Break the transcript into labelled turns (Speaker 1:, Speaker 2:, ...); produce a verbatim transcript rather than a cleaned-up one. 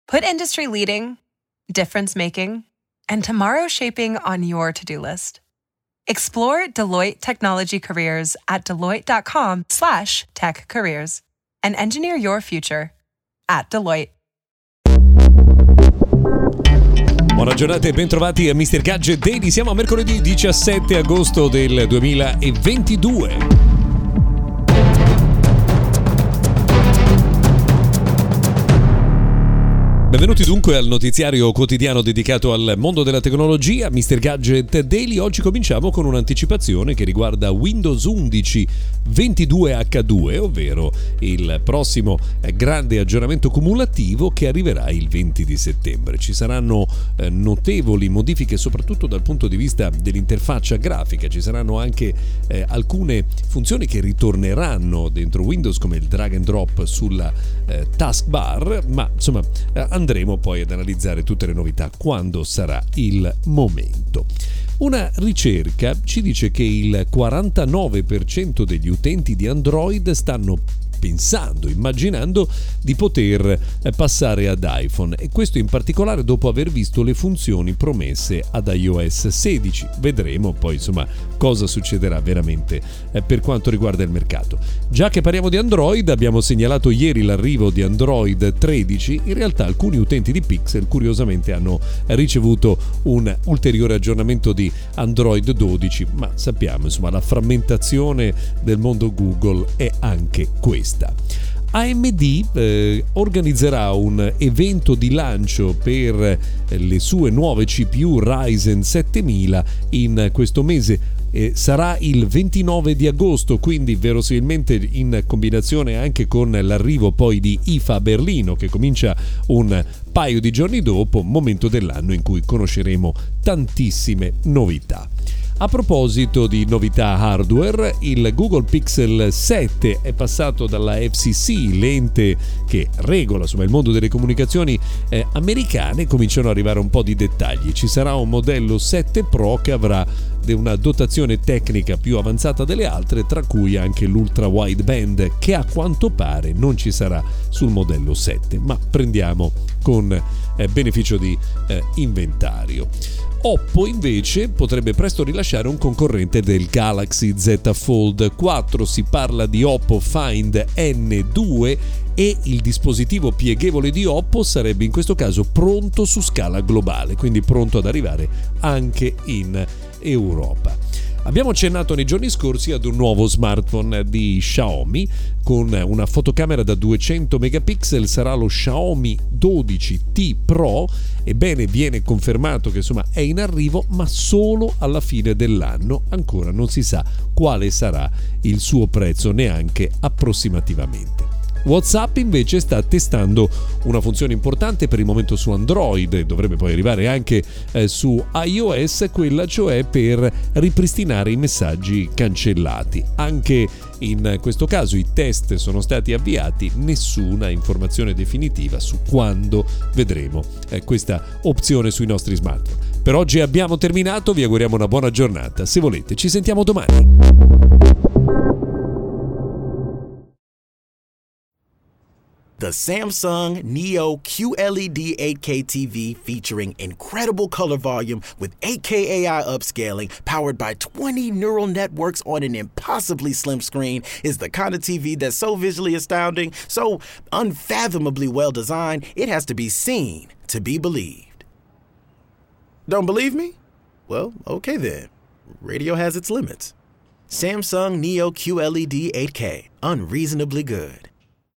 Speaker 1: Put industry-leading, difference-making, and tomorrow-shaping on your to-do list. Explore Deloitte Technology Careers at deloitte.com slash tech careers and engineer your future at Deloitte.
Speaker 2: Buona giornata e bentrovati a mister Gadget Daily. Siamo a mercoledì diciassette agosto del duemilaventidue. Benvenuti dunque al notiziario quotidiano dedicato al mondo della tecnologia, mister Gadget Daily. Oggi cominciamo con un'anticipazione che riguarda Windows undici ventidue acca due, ovvero il prossimo grande aggiornamento cumulativo che arriverà il venti di settembre. Ci saranno eh, notevoli modifiche soprattutto dal punto di vista dell'interfaccia grafica, ci saranno anche eh, alcune funzioni che ritorneranno dentro Windows come il drag and drop sulla eh, taskbar, ma insomma eh, andremo poi ad analizzare tutte le novità quando sarà il momento. Una ricerca ci dice che il quarantanove per cento degli utenti di Android stanno pensando, immaginando di poter passare ad iPhone, e questo in particolare dopo aver visto le funzioni promesse ad iOS sedici. Vedremo poi insomma cosa succederà veramente per quanto riguarda il mercato. Già che parliamo di Android, abbiamo segnalato ieri l'arrivo di Android tredici. In realtà alcuni utenti di Pixel curiosamente hanno ricevuto un ulteriore aggiornamento di Android dodici, ma sappiamo insomma la frammentazione del mondo Google è anche questa. A M D eh, organizzerà un evento di lancio per eh, le sue nuove C P U Ryzen settemila in questo mese. Eh, sarà il ventinove di agosto, quindi verosimilmente in combinazione anche con l'arrivo poi di I F A Berlino, che comincia un paio di giorni dopo, momento dell'anno in cui conosceremo tantissime novità. A proposito di novità hardware, il Google Pixel sette è passato dalla F C C, l'ente che regola insomma, il mondo delle comunicazioni eh, americane. Cominciano ad arrivare un po' di dettagli. Ci sarà un modello sette Pro che avrà una dotazione tecnica più avanzata delle altre, tra cui anche l'ultra wideband, che a quanto pare non ci sarà sul modello sette, ma prendiamo con eh, beneficio di eh, inventario. Oppo invece potrebbe presto rilasciare un concorrente del Galaxy Z Fold quattro. Si parla di Oppo Find N due e il dispositivo pieghevole di Oppo sarebbe in questo caso pronto su scala globale, quindi pronto ad arrivare anche in Europa. Abbiamo accennato nei giorni scorsi ad un nuovo smartphone di Xiaomi con una fotocamera da duecento megapixel, sarà lo Xiaomi dodici T Pro. Ebbene, viene confermato che insomma è in arrivo, ma solo alla fine dell'anno. Ancora non si sa quale sarà il suo prezzo, neanche approssimativamente. WhatsApp invece sta testando una funzione importante per il momento su Android e dovrebbe poi arrivare anche eh, su iOS, quella cioè per ripristinare i messaggi cancellati. Anche in questo caso i test sono stati avviati, nessuna informazione definitiva su quando vedremo eh, questa opzione sui nostri smartphone. Per oggi abbiamo terminato, vi auguriamo una buona giornata. Se volete ci sentiamo domani.
Speaker 3: The Samsung Neo Q L E D eight K T V featuring incredible color volume with eight K A I upscaling powered by twenty neural networks on an impossibly slim screen is the kind of T V that's so visually astounding, so unfathomably well designed, it has to be seen to be believed. Don't believe me? Well, okay then. Radio has its limits. Samsung Neo Q L E D eight K, unreasonably good.